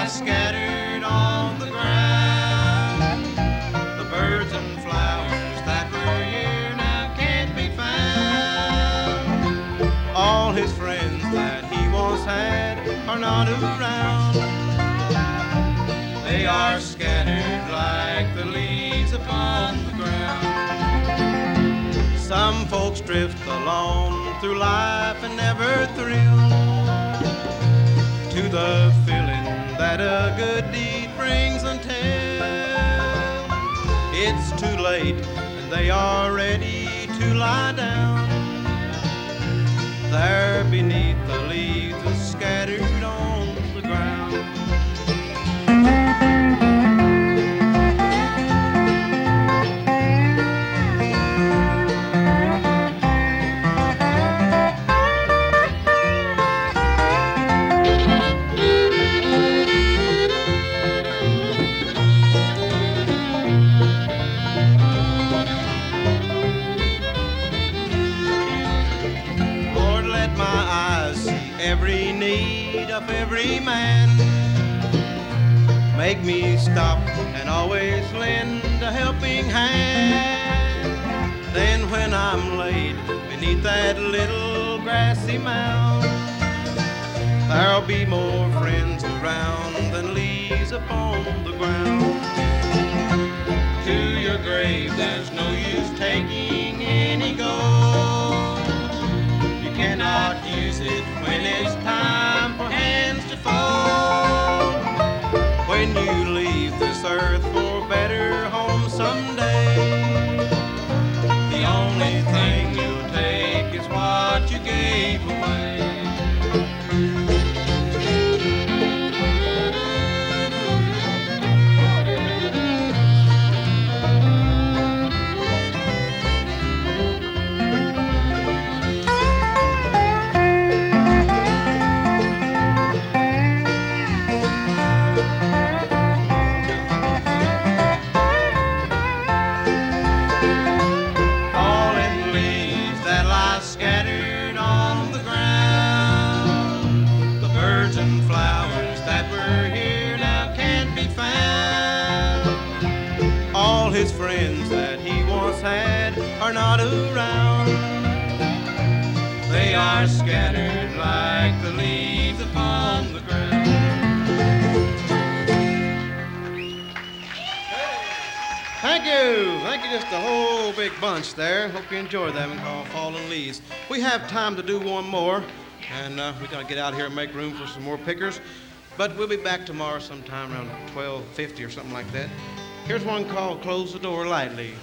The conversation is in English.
lie scattered on the ground. The birds and flowers that were here now can't be found. All his friends that he once had are not around. They are scattered like the leaves upon the ground. Some folks drift alone through life and never thrill to the feeling that a good deed brings until it's too late and they are ready to lie down there beneath the leaves that's scattered on the ground. Every need of every man, make me stop and always lend a helping hand. Then when I'm laid beneath that little grassy mound, there'll be more friends around than leaves upon the ground. To your grave there's no use taking any gold. You cannot use it when it's time for hands to fold. When you leave this earth for a better home someday, the only thing you'll take is what you gave away. Scattered on the ground, the birds and flowers that were here now can't be found. All his friends that he once had are not around. They are scattered like the leaves upon the ground. Thank you. Thank you, just a whole big bunch there. Hope you enjoyed that one called Fallen Leaves. We have time to do one more, and we got to get out here and make room for some more pickers. But we'll be back tomorrow sometime around 12:50 or something like that. Here's one called Close the Door Lightly.